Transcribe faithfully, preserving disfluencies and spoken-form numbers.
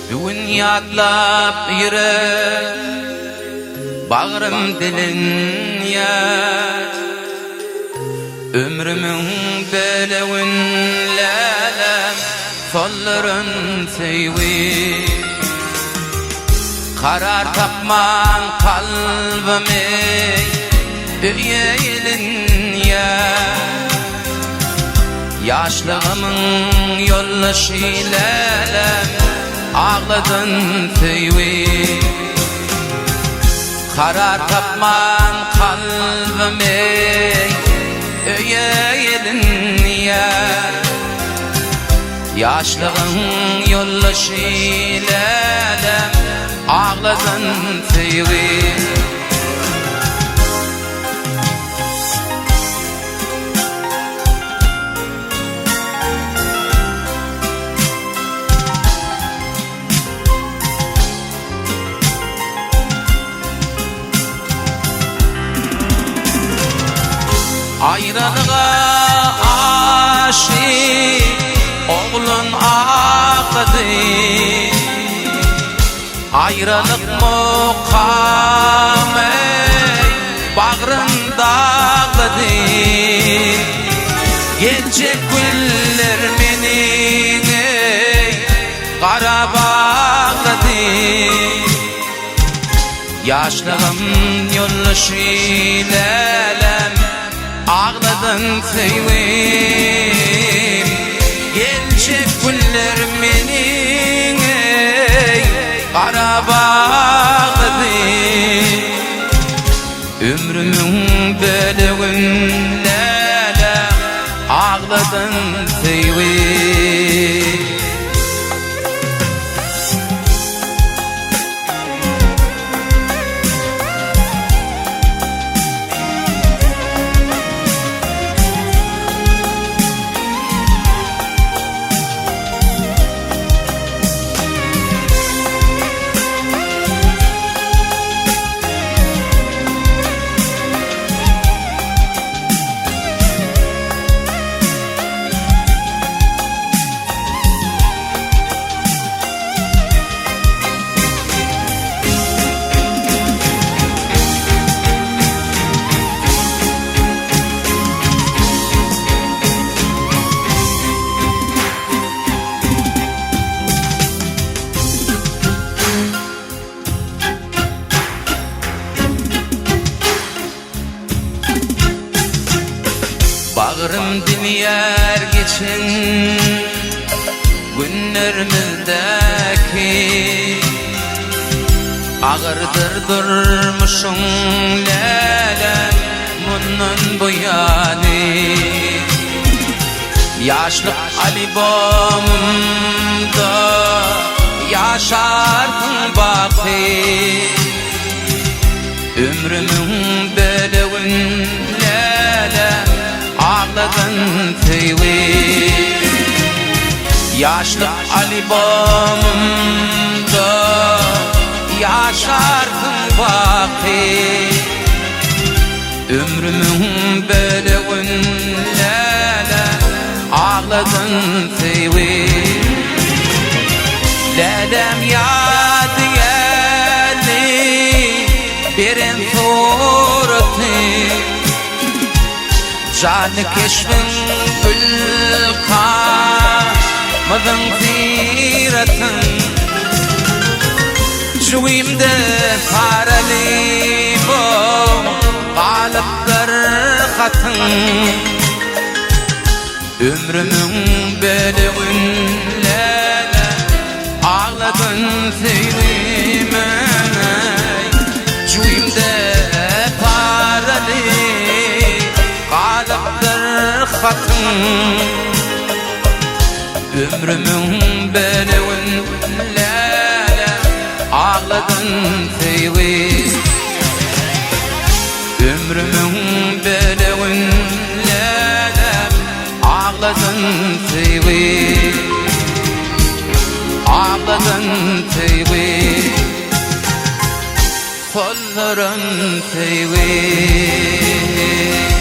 Bugün yadlap yürek bağrım dilin yat Ömrümün belewin lalem Folların seyvi Karar tapman kalbimi Üyelin yat Yaşlığımın yollaşı lalem Ağladın seyvi Karar tapman kalbimi Öyeydin ya Yaşlığın yollaşı lalem Ağladın seyvi Ayrılığa aşık oğlun ağladı Ayrılık mukamey bağrın dağladı Gelecek güller menin kara bağladı Yaşlığım yollaşı lalem Ağladın sevim Gelecek güller menin kara bağladı Ömrümün belewin lalem Ağladın sevim Bağrım dinler geçin günlerimizdeki Ağırdır durmuşum lalem bunun bu yani Yaşlık albomumda yaşarsın baki Ömrümün belewin lalem Ağladın seyvi Yaşlık albomumda yaşarsın baki Ömrümün belewin lalem Ağladın seyvi Lalem yad geldi birin surati Canı keşfin ülkamızın ziratın Cüvimde parali bu kalıplar katın Ömrümün belewin lalem Ağladın sevime Cüvimde parali Katın Ömrümün belewin lalem Ağladın seyvi Ömrümün belewin lalem Ağladın seyvi Ağladın seyvi Kolların seyvi